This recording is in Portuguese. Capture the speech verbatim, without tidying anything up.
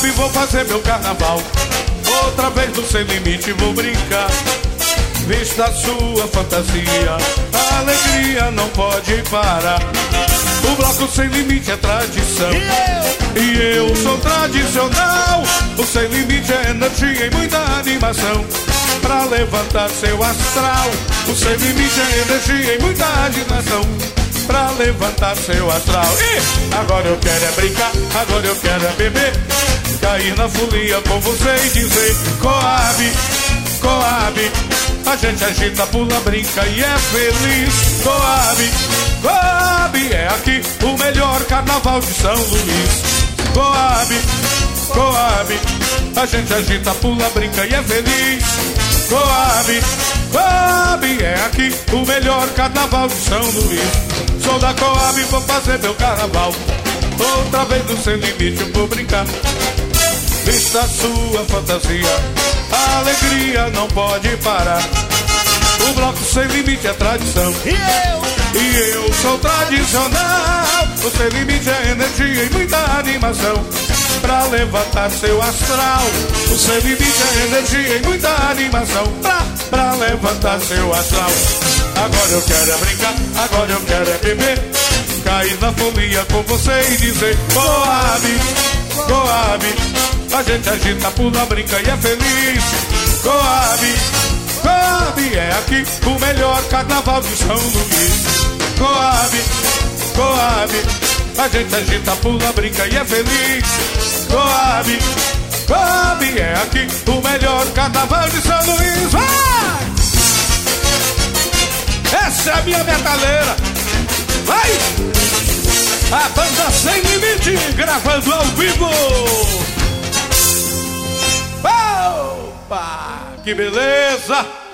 Coab vou fazer meu carnaval. Outra vez no Sem Limite vou brincar. Vista a sua fantasia, a alegria não pode parar. O bloco Sem Limite é tradição e eu sou tradicional. O Sem Limite é energia e muita animação pra levantar seu astral. O Sem Limite é energia e muita agitação pra levantar seu astral. E agora eu quero é brincar, agora eu quero é beber, cair na folia com você e dizer Coab, Coab. A gente agita, pula, brinca e é feliz. Coab, Coab, é aqui o melhor carnaval de São Luís. Coab, Coab, a gente agita, pula, brinca e é feliz. Coab, Coab, é aqui o melhor carnaval de São Luís. Sou da Coab, vou fazer meu carnaval. Outra vez no Sem Limite eu vou brincar. Vista a sua fantasia, a alegria não pode parar. O bloco Sem Limite é tradição e eu, e eu sou tradicional. O Sem Limite é energia e muita animação pra levantar seu astral. O Sem Limite é energia e muita animação pra, pra levantar seu astral. Agora eu quero é brincar, agora eu quero é beber, cair na folia com você e dizer Coab, Coab. A gente agita, pula, brinca e é feliz. Coab, Coab, é aqui o melhor carnaval de São Luís. Coab, Coab, a gente agita, pula, brinca e é feliz. Coab, Coab, é aqui o melhor carnaval de São Luís. Vai! Essa é a minha metaleira. Vai! A banda Sem Limite gravando ao vivo. Opa, que beleza!